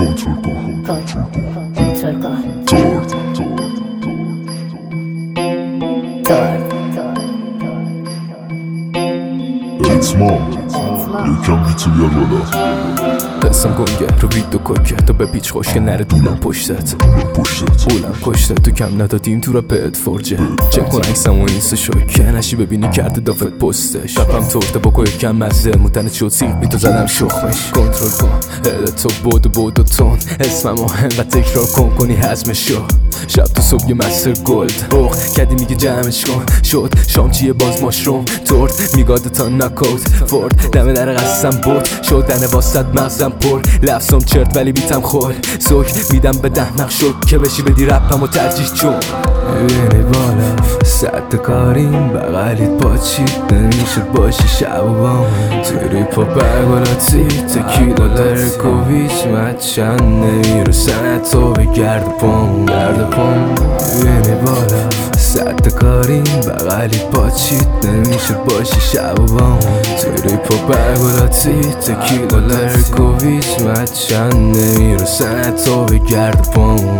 کنترل کن یکم بیتو بیار بالا دستم گنگه رو وید و ککه تا به پیچ خوش که نره دولم پشتت اولم کشته تو کم ندادیم تو را پت فرجه چک کن عکسم و اینستا شوکه نشی ببینی کرده دافت پستش شبم تورته بکو یکم مزه موتنت شد سیخ بیتو زدم شخمش کنترل کن تو بود و تون اسمم و هم و تکرار کنی حزمش شو شب تو صبح یه مستر گلد اوخ کدی میگه جمعش کن شد شام چیه باز ماشروم تورت میگاده تا ناکوت فورد دم در قسم برد شدن واسد مغزم پر لفظم چرت ولی بیتم خور سوک میدم به دهنق شد که بشی بدی رپم و ترجیح چون بینی بالا ساعت کاریم بغلیت پاچید نمیشد باشی شب و بام توی ریپا برگلاتی تکیلا لرکوویچ مچن نمیرسن تو به گرد پام بینی بالا ساعت کاریم بغلیت پاچید نمیشد باشی شب و بام توی ریپا برگلاتی تکیلا لرکوویچ مچن نمیرسن تو به گرد پام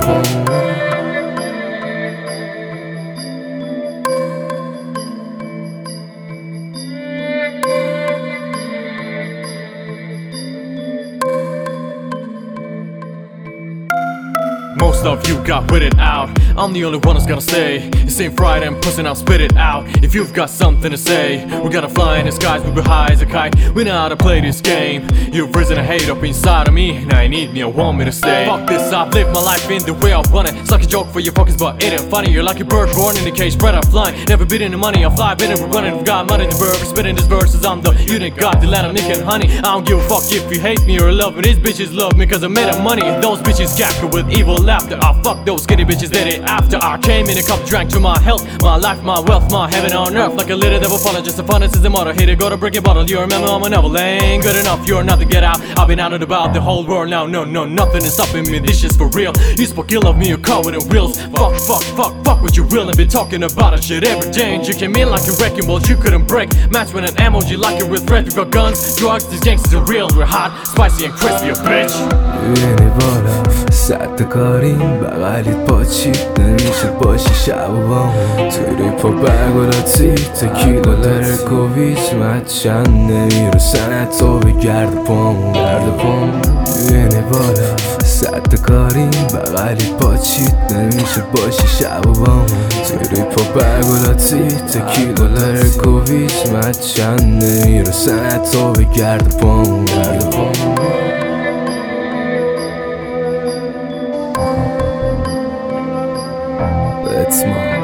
Most of you got with it out. I'm the only one who's gonna stay. This ain't Friday, I'm pussy, now spit it out. If you've got something to say, we're gonna fly in the skies, we'll be high as a kite. We know how to play this game. You've risen a hate up inside of me. Now you need me, I want me to stay. Fuck this, I've lived my life in the way I want it. It's like a joke for your pockets, but it ain't funny. You're like a bird born in a cage, spread out flying. Never been in the money, I fly, been we're running. We've got money in the bird, we're spitting these verses. I'm the unit, got the land of Nick and honey. I don't give a fuck if you hate me or love me. These bitches love me cause I made them money. Those bitches cackle with evil laughter. I fuck those skinny bitches that it after. I came in a cup, drank to my health, my life, my wealth, my heaven on earth. Like a little devil falling, just a fun, this is the motto. Hit it, go to break your bottle. You remember I'm a novel, ain't good enough. You're not to get out. I've been out and about the whole world now. No, nothing is stopping me. This shit's for real. You spoke ill of me, you're covered in wheels. Fuck what you will and be talking about it shit every day. And you came in like a wrecking ball, you couldn't break. Match with an emoji like a real threat. We got guns, drugs, these gangsters are real. We're hot, spicy and crispy, a bitch. ساعت کاریم بغلیت پاچید نمیشد باشی شب و بام توی ریپا برگلاتی تکیلا لرکوویچ مچن نمیرسن تو به گرد پام بینی بالا ساعت کاریم بغلیت پاچید نمیشد باشی شب و بام توی ریپا برگلاتی تکیلا لرکوویچ مچن نمیرسن تو به گرد پام It's mine.